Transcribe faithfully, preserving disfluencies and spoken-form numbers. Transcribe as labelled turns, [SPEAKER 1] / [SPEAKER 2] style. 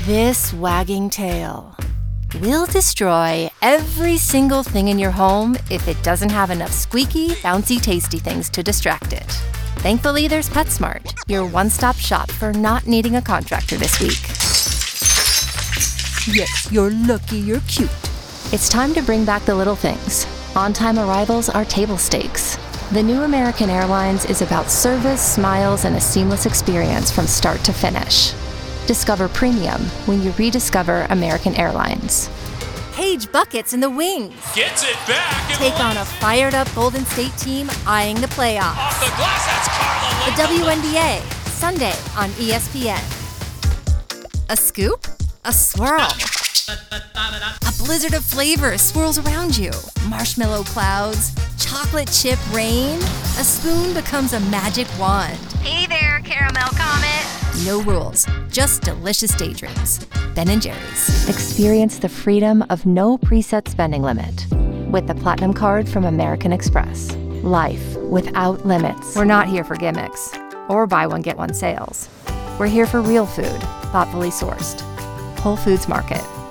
[SPEAKER 1] This wagging tail will destroy every single thing in your home if it doesn't have enough squeaky, bouncy, tasty things to distract it. Thankfully, there's PetSmart, your one-stop shop for not needing a contractor this week. Yes, you're lucky you're cute. It's time to bring back the little things. On-time arrivals are table stakes. The new American Airlines is about service, smiles, and a seamless experience from start to finish. Discover premium when you rediscover American Airlines. Paige Buckets in the wings.
[SPEAKER 2] Gets it back. And
[SPEAKER 1] Take on a fired-up Golden State team eyeing the playoffs.
[SPEAKER 2] off the glass. That's Carla.
[SPEAKER 1] The W N B A, Sunday on E S P N. A scoop? A swirl. A blizzard of flavor swirls around you. Marshmallow clouds, chocolate chip rain. A spoon becomes a magic wand.
[SPEAKER 3] Hey there, Caramel Comet.
[SPEAKER 1] No rules, just delicious daydreams. Ben and Jerry's. Experience the freedom of no preset spending limit with the Platinum Card from American Express. Life without limits. We're not here for gimmicks or buy one, get one sales. We're here for real food, thoughtfully sourced. Whole Foods Market.